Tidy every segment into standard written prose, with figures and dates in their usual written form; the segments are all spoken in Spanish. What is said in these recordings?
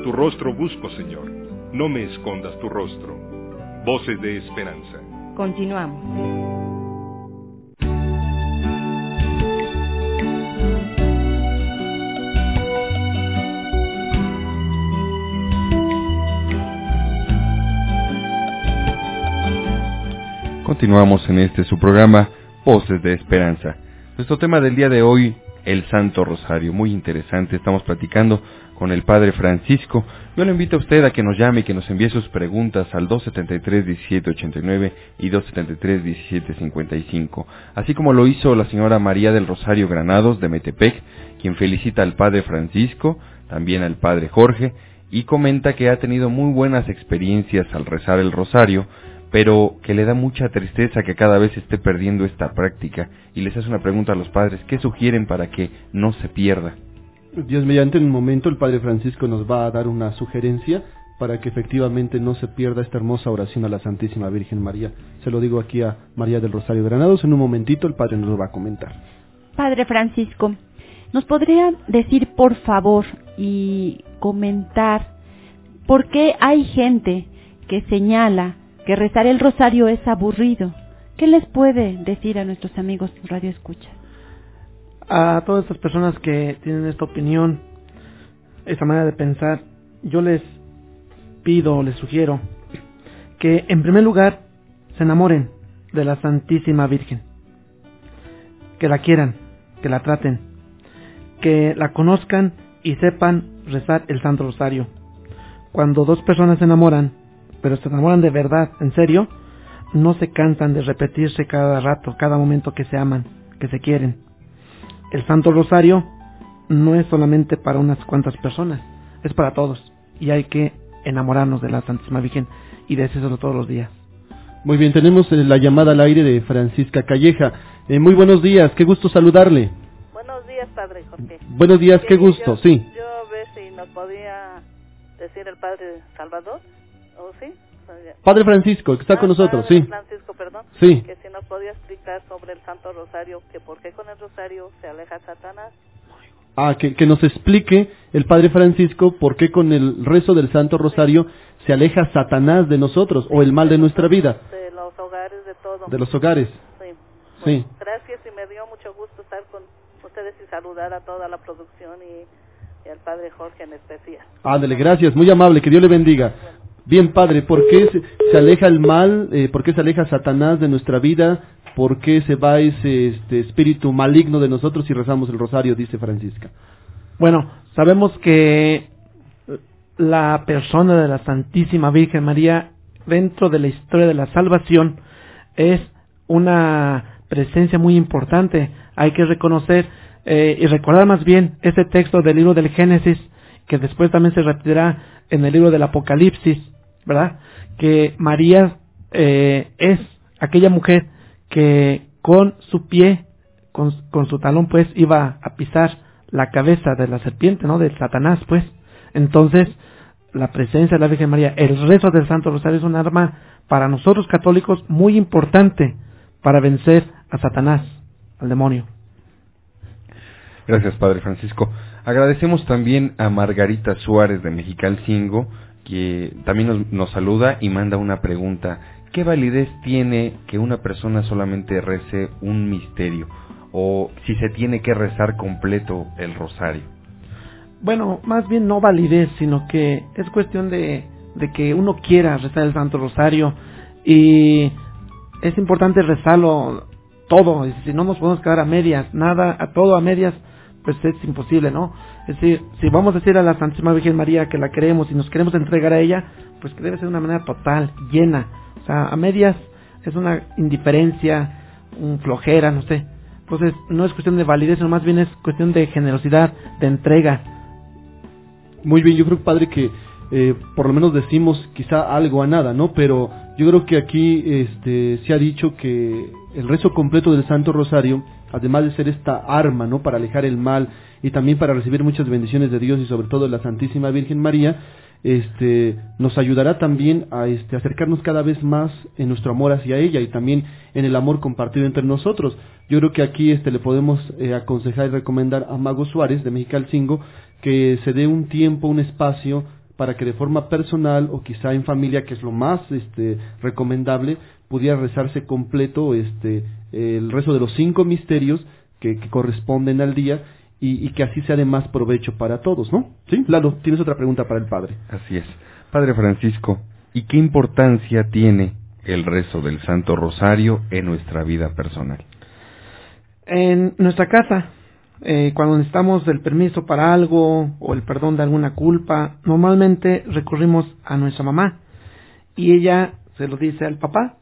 Tu rostro busco, Señor. No me escondas tu rostro. Voces de esperanza. Continuamos. Continuamos en su programa, Voces de Esperanza. Nuestro tema del día de hoy, el Santo Rosario. Muy interesante, estamos platicando con el Padre Francisco. Yo le invito a usted a que nos llame y que nos envíe sus preguntas al 273-1789 y 273-1755. Así como lo hizo la señora María del Rosario Granados de Metepec, quien felicita al Padre Francisco, también al Padre Jorge, y comenta que ha tenido muy buenas experiencias al rezar el Rosario, pero que le da mucha tristeza que cada vez esté perdiendo esta práctica, y les hace una pregunta a los padres: ¿qué sugieren para que no se pierda? Dios mediante, en un momento el Padre Francisco nos va a dar una sugerencia para que efectivamente no se pierda esta hermosa oración a la Santísima Virgen María. Se lo digo aquí a María del Rosario Granados, en un momentito el Padre nos lo va a comentar. Padre Francisco, ¿nos podría decir por favor y comentar por qué hay gente que señala que rezar el rosario es aburrido? ¿Qué les puede decir a nuestros amigos Radio Escucha? A todas estas personas que tienen esta opinión, esta manera de pensar, yo les pido, les sugiero que en primer lugar se enamoren de la Santísima Virgen, que la quieran, que la traten, que la conozcan y sepan rezar el Santo Rosario. Cuando dos personas se enamoran, pero se enamoran de verdad, en serio, no se cansan de repetirse cada rato, cada momento que se aman, que se quieren. El Santo Rosario no es solamente para unas cuantas personas, es para todos, y hay que enamorarnos de la Santísima Virgen y decírselo todos los días. Muy bien, tenemos la llamada al aire de Francisca Calleja. Muy buenos días, qué gusto saludarle. Buenos días, Padre Jorge. Buenos días, qué gusto, sí. Yo a ver si nos podía decir el Padre Salvador, ¿o sí? Padre Francisco, que está con nosotros, Padre sí. Francisco, perdón. Sí. Que si nos podía explicar sobre el Santo Rosario, que por qué con el Rosario se aleja Satanás. Que nos explique el Padre Francisco por qué con el rezo del Santo Rosario se aleja Satanás de nosotros, o el mal de nuestra vida. De los hogares, de todo. De los hogares. Sí. Sí. Gracias, y me dio mucho gusto estar con ustedes y saludar a toda la producción y al Padre Jorge en especial. Ándale, gracias, muy amable, que Dios le bendiga. Bueno. Bien, Padre, ¿por qué se aleja el mal? ¿Por qué se aleja Satanás de nuestra vida? ¿Por qué se va ese espíritu maligno de nosotros si rezamos el rosario? Dice Francisca. Bueno, sabemos que la persona de la Santísima Virgen María dentro de la historia de la salvación es una presencia muy importante. Hay que reconocer y recordar más bien este texto del libro del Génesis, que después también se repetirá en el libro del Apocalipsis, ¿verdad? Que María es aquella mujer que con su pie, con su talón, pues, iba a pisar la cabeza de la serpiente, ¿no? De Satanás, pues. Entonces, la presencia de la Virgen María, el rezo del Santo Rosario es un arma para nosotros católicos muy importante para vencer a Satanás, al demonio. Gracias, Padre Francisco. Agradecemos también a Margarita Suárez de Mexicalcingo, que también nos saluda y manda una pregunta. ¿Qué validez tiene que una persona solamente rece un misterio? ¿O si se tiene que rezar completo el rosario? Bueno, más bien no validez, sino que es cuestión de que uno quiera rezar el Santo Rosario, y es importante rezarlo todo. Si no nos podemos quedar a medias, nada, a todo a medias, pues es imposible, ¿no? Es decir, si vamos a decir a la Santísima Virgen María que la queremos y nos queremos entregar a ella, pues que debe ser de una manera total, llena. O sea, a medias es una indiferencia, un flojera, no sé. Entonces, no es cuestión de validez, sino más bien es cuestión de generosidad, de entrega. Muy bien, yo creo, Padre, que por lo menos decimos quizá algo a nada, ¿no? Pero yo creo que aquí se ha dicho que el rezo completo del Santo Rosario, además de ser esta arma, ¿no?, para alejar el mal y también para recibir muchas bendiciones de Dios y sobre todo de la Santísima Virgen María, nos ayudará también a acercarnos cada vez más en nuestro amor hacia ella y también en el amor compartido entre nosotros. Yo creo que aquí le podemos aconsejar y recomendar a Mago Suárez de Mexicalcingo que se dé un tiempo, un espacio para que de forma personal o quizá en familia, que es lo más recomendable, pudiera rezarse completo el rezo de los 5 misterios que corresponden al día y que así sea de más provecho para todos, ¿no? Sí, Lalo, tienes otra pregunta para el padre. Así es. Padre Francisco, ¿y qué importancia tiene el rezo del Santo Rosario en nuestra vida personal? En nuestra casa, cuando necesitamos el permiso para algo o el perdón de alguna culpa, normalmente recurrimos a nuestra mamá y ella se lo dice al papá.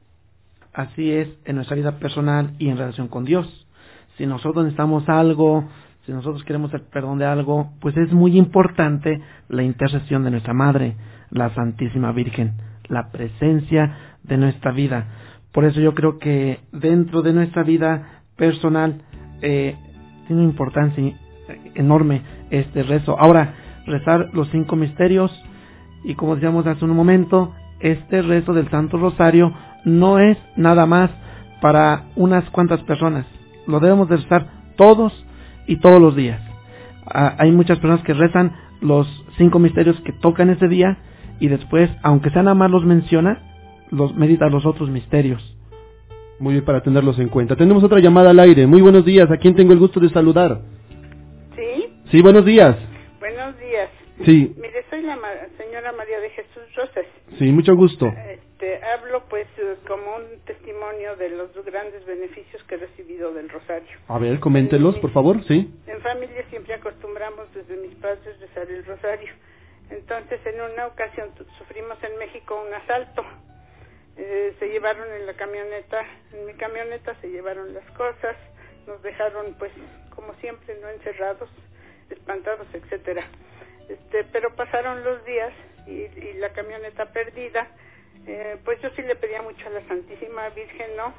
Así es en nuestra vida personal y en relación con Dios. Si nosotros necesitamos algo, si nosotros queremos el perdón de algo, pues es muy importante la intercesión de nuestra Madre, la Santísima Virgen, la presencia de nuestra vida. Por eso yo creo que dentro de nuestra vida personal tiene una importancia enorme este rezo. Ahora, rezar los 5 misterios y como decíamos hace un momento, este rezo del Santo Rosario no es nada más para unas cuantas personas. Lo debemos de rezar todos y todos los días. Hay muchas personas que rezan los 5 misterios que tocan ese día y después, aunque sea nada más los menciona, los medita los otros misterios. Muy bien, para tenerlos en cuenta. Tenemos otra llamada al aire. Muy buenos días. ¿A quién tengo el gusto de saludar? ¿Sí? Sí, buenos días. Buenos días. Sí. Mire, soy la señora María de Jesús Rosas. Sí, mucho gusto. Hablo pues como un testimonio de los grandes beneficios que he recibido del rosario. A ver, coméntelos, por favor, sí. En familia siempre acostumbramos desde mis padres rezar el rosario. Entonces, en una ocasión sufrimos en México un asalto. Se llevaron en mi camioneta se llevaron las cosas, nos dejaron pues como siempre, no encerrados, espantados, etcétera. Pero pasaron los días y la camioneta perdida. Pues yo sí le pedía mucho a la Santísima Virgen, ¿no?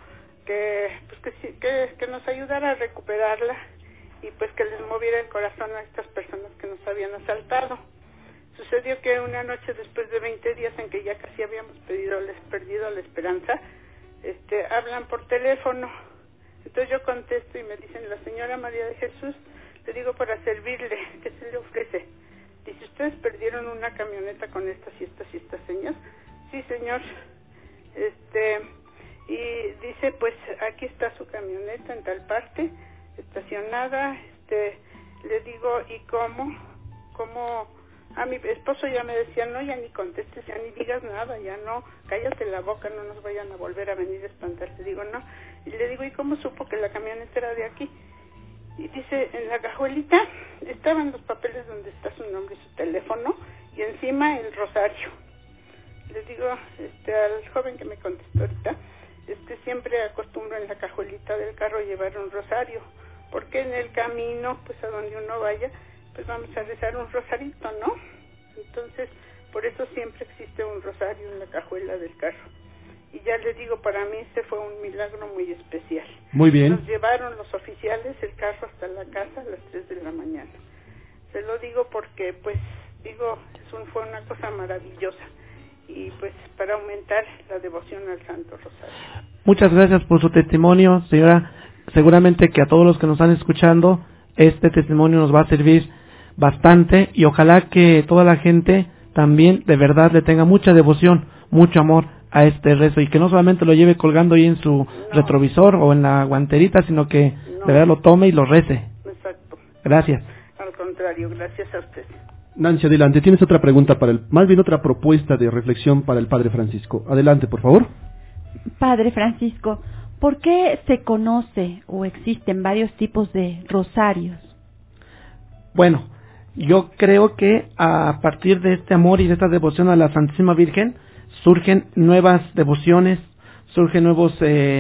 Que nos ayudara a recuperarla y pues que les moviera el corazón a estas personas que nos habían asaltado. Sucedió que una noche después de 20 días en que ya casi habíamos perdido la esperanza, hablan por teléfono. Entonces yo contesto y me dicen, la señora María de Jesús, le digo para servirle, ¿qué se le ofrece? Dice, ¿ustedes perdieron una camioneta con estas y estas y estas señas? Sí, señor. Y dice, pues aquí está su camioneta en tal parte, estacionada. Le digo, ¿y cómo? A mi esposo ya me decía, no, ya ni contestes, ya ni digas nada, ya no, cállate la boca, no nos vayan a volver a venir a espantar. Le digo, no. Y le digo, ¿y cómo supo que la camioneta era de aquí? Y dice, en la cajuelita estaban los papeles donde está su nombre y su teléfono, y encima el rosario. Le digo al joven que me contestó ahorita, siempre acostumbro en la cajuelita del carro llevar un rosario, porque en el camino, pues a donde uno vaya, pues vamos a rezar un rosarito, ¿no? Entonces, por eso siempre existe un rosario en la cajuela del carro. Y ya les digo, para mí ese fue un milagro muy especial. Muy bien. Nos llevaron los oficiales el carro hasta la casa a las 3 de la mañana. Se lo digo porque, pues, fue una cosa maravillosa. Y pues para aumentar la devoción al Santo Rosario. Muchas gracias por su testimonio, señora. Seguramente que a todos los que nos están escuchando, este testimonio nos va a servir bastante y ojalá que toda la gente también de verdad le tenga mucha devoción, mucho amor a este rezo y que no solamente lo lleve colgando ahí en su retrovisor o en la guanterita, sino que de verdad lo tome y lo rece. Exacto. Gracias. Al contrario, gracias a usted. Nancy, adelante. ¿Tienes otra pregunta más bien otra propuesta de reflexión para el Padre Francisco? Adelante, por favor. Padre Francisco, ¿por qué se conoce o existen varios tipos de rosarios? Bueno, yo creo que a partir de este amor y de esta devoción a la Santísima Virgen, surgen nuevas devociones, surgen nuevas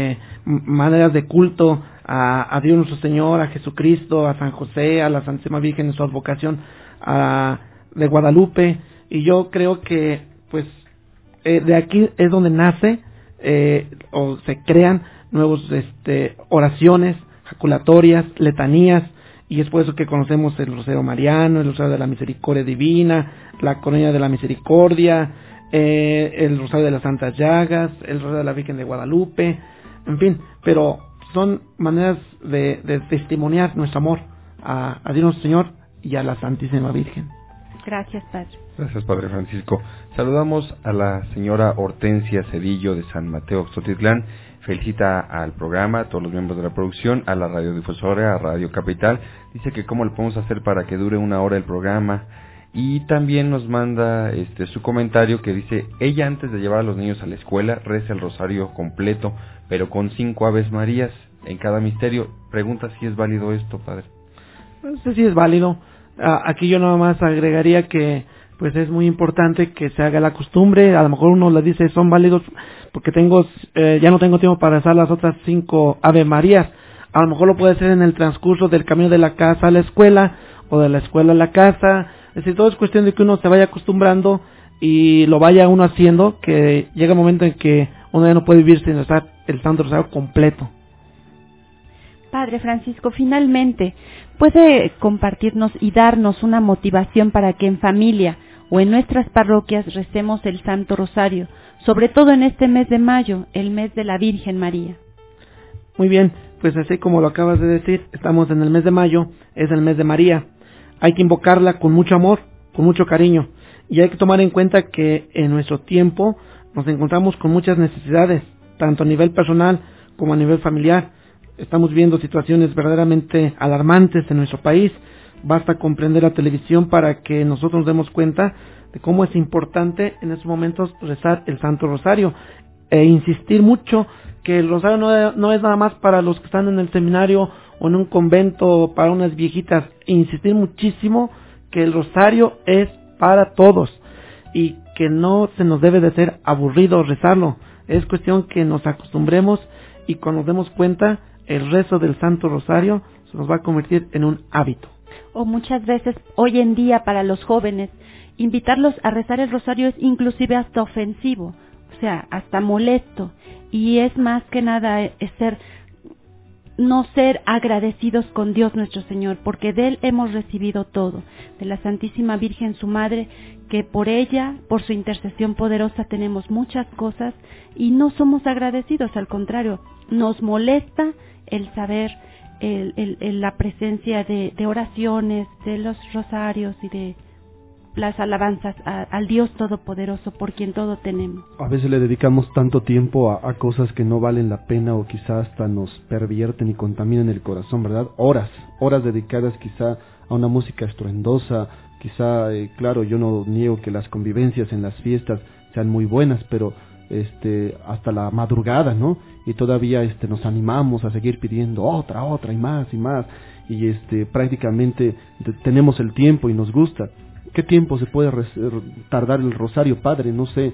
maneras de culto a Dios nuestro Señor, a Jesucristo, a San José, a la Santísima Virgen en su advocación de Guadalupe, y yo creo que pues de aquí es donde nace o se crean nuevos oraciones, jaculatorias, letanías, y es por eso que conocemos el Rosario Mariano, el Rosario de la Misericordia Divina, la Coronia de la Misericordia, el Rosario de las Santas Llagas, el Rosario de la Virgen de Guadalupe, en fin, pero son maneras de testimoniar nuestro amor a Dios nuestro Señor y a la Santísima Virgen. Gracias, Padre. Gracias, Padre Francisco. Saludamos a la señora Hortensia Cedillo de San Mateo Xotitlán. Felicita al programa, a todos los miembros de la producción, a la radiodifusora, a Radio Capital. Dice que cómo lo podemos hacer para que dure 1 hora el programa. Y también nos manda su comentario que dice, ella antes de llevar a los niños a la escuela reza el rosario completo, pero con 5 Aves Marías en cada misterio. Pregunta si es válido esto, Padre. No sé si es válido. Aquí yo nada más agregaría que pues es muy importante que se haga la costumbre. A lo mejor uno le dice son válidos porque ya no tengo tiempo para rezar las otras 5 Ave Marías. A lo mejor lo puede hacer en el transcurso del camino de la casa a la escuela o de la escuela a la casa. Es decir, todo es cuestión de que uno se vaya acostumbrando y lo vaya uno haciendo, que llega un momento en que uno ya no puede vivir sin rezar el Santo Rosario completo. Padre Francisco, finalmente, ¿puede compartirnos y darnos una motivación para que en familia o en nuestras parroquias recemos el Santo Rosario, sobre todo en este mes de mayo, el mes de la Virgen María? Muy bien, pues así como lo acabas de decir, estamos en el mes de mayo, es el mes de María. Hay que invocarla con mucho amor, con mucho cariño, y hay que tomar en cuenta que en nuestro tiempo nos encontramos con muchas necesidades, tanto a nivel personal como a nivel familiar. Estamos viendo situaciones verdaderamente alarmantes en nuestro país. Basta con prender la televisión para que nosotros nos demos cuenta de cómo es importante en estos momentos rezar el Santo Rosario e insistir mucho que el rosario no es nada más para los que están en el seminario o en un convento o para unas viejitas. Insistir muchísimo que el rosario es para todos y que no se nos debe de ser aburrido rezarlo. Es cuestión que nos acostumbremos y cuando nos demos cuenta el rezo del Santo Rosario se nos va a convertir en un hábito. O muchas veces, hoy en día, para los jóvenes, invitarlos a rezar el rosario es inclusive hasta ofensivo, o sea, hasta molesto. Y es más que nada no ser agradecidos con Dios nuestro Señor, porque de Él hemos recibido todo, de la Santísima Virgen, su Madre, que por ella, por su intercesión poderosa, tenemos muchas cosas y no somos agradecidos, al contrario, nos molesta el saber la presencia de oraciones, de los rosarios y de las alabanzas al Dios Todopoderoso, por quien todo tenemos. A veces le dedicamos tanto tiempo a cosas que no valen la pena o quizás hasta nos pervierten y contaminan el corazón, ¿verdad? Horas dedicadas quizá a una música estruendosa, quizá, claro, yo no niego que las convivencias en las fiestas sean muy buenas, pero hasta la madrugada, ¿no? Y todavía nos animamos a seguir pidiendo otra y más, y prácticamente tenemos el tiempo y nos gusta. ¿Qué tiempo se puede tardar el rosario, Padre? No sé,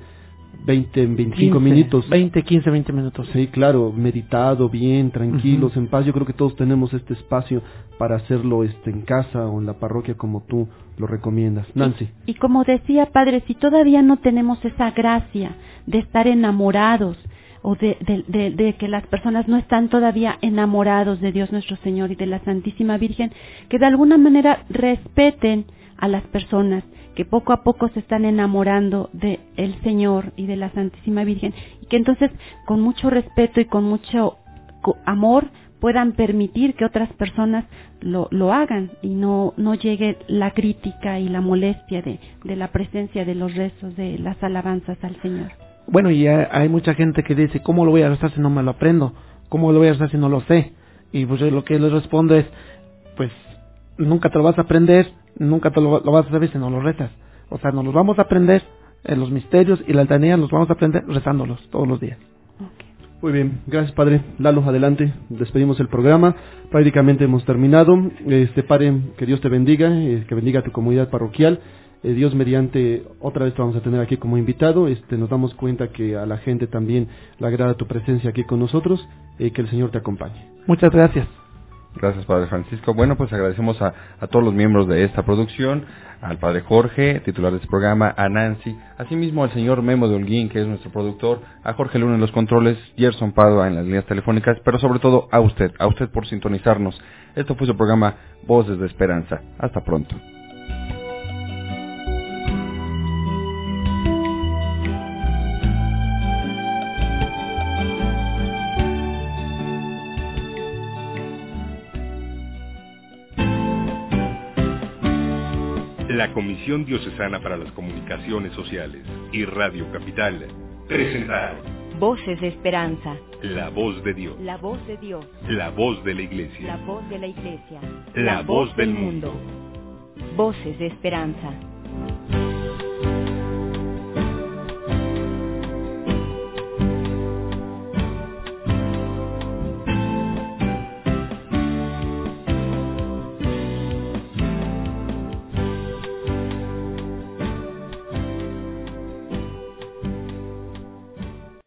25 minutos. 15, 20 minutos. Sí, claro, meditado, bien, tranquilos, en paz. Yo creo que todos tenemos este espacio para hacerlo en casa o en la parroquia como tú lo recomiendas. Nancy. Y como decía, Padre, si todavía no tenemos esa gracia de estar enamorados o de que las personas no están todavía enamorados de Dios nuestro Señor y de la Santísima Virgen, que de alguna manera respeten a las personas que poco a poco se están enamorando de el Señor y de la Santísima Virgen, y que entonces con mucho respeto y con mucho amor puedan permitir que otras personas lo hagan y no llegue la crítica y la molestia de la presencia de los rezos, de las alabanzas al Señor. Bueno, y hay mucha gente que dice, ¿cómo lo voy a rezar si no me lo aprendo? ¿Cómo lo voy a rezar si no lo sé? Y pues lo que les respondo es, pues nunca te lo vas a aprender, nunca te lo vas a saber si no lo rezas. O sea, nos los vamos a aprender, los misterios y la altanería los vamos a aprender rezándolos todos los días. Okay. Muy bien, gracias, Padre. Lalo, adelante, despedimos el programa, prácticamente hemos terminado. Padre, que Dios te bendiga, que bendiga a tu comunidad parroquial. Dios mediante, otra vez te vamos a tener aquí como invitado. Nos damos cuenta que a la gente también le agrada tu presencia aquí con nosotros, que el Señor te acompañe. Muchas gracias. Gracias, Padre Francisco. Bueno, pues agradecemos a todos los miembros de esta producción, al Padre Jorge, titular de este programa, a Nancy, asimismo al señor Memo de Holguín, que es nuestro productor, a Jorge Luna en los controles, Gerson Padua en las líneas telefónicas, pero sobre todo a usted por sintonizarnos. Esto fue su programa Voces de Esperanza. Hasta pronto. La la Comisión Diocesana para las Comunicaciones Sociales y Radio Capital presentaron Voces de Esperanza. La voz de Dios. La voz de Dios. La voz de la Iglesia. La voz de la Iglesia. La voz del mundo. Voces de Esperanza.